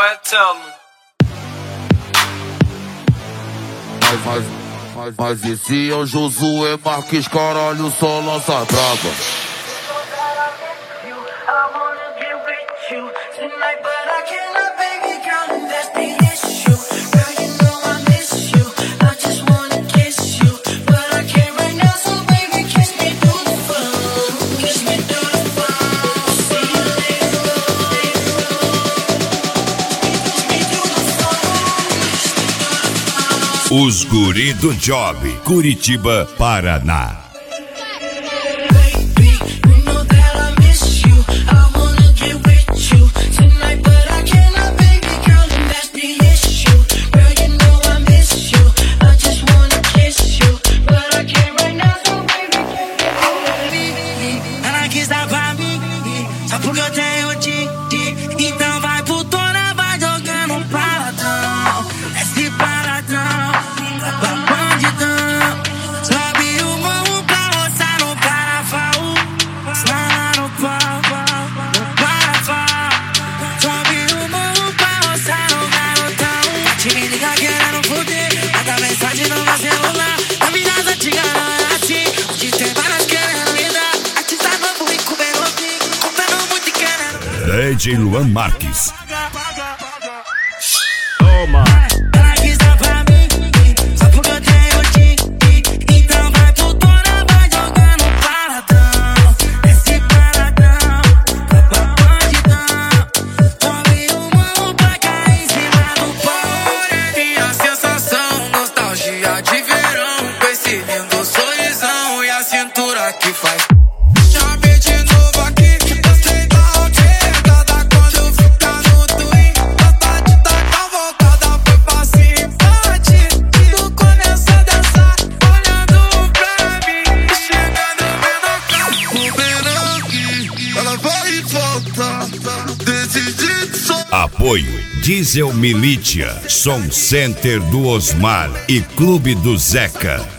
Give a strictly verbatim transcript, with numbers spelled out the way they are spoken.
Alright, tell me. Mas, mas, mas, mas esse é o Josué Marques, caralho, só lança brava. Os Guri do Job, Curitiba, Paraná. Então vai putona, vai jogando paradão. Esse paradão, vai bandidão. Sobe o morro pra roçar no carafau. Lá no pau, no carafau. Sobe o morro pra roçar no garotão. Te me liga querendo fuder, manda mensagem no meu celular. A vida antiga não é assim, onde tem várias querendo me dar. Artista novo e comendo pique, comendo muito e querendo. D J Luan Marques. Toma. Ela quis dar pra mim, só porque eu tenho tique. Então vai putona, vai jogando paradão. Esse paradão, vai pra bandidão. Sobe o morro pra cair em cima do pau. Minha sensação, nostalgia de verão. Com esse lindo sorrisão e a cintura que faz. Chamei de novo aqui, eu sei da alterada. Quando eu ficar no twin, gosta de tacar voltada. Foi pra simpate, tudo começa a dançar. Olhando pra mim, chegando bem no carro. Ela vai e volta, decidi só. Apoio Diesel Militia, Som Center do Osmar e Clube do Zeca.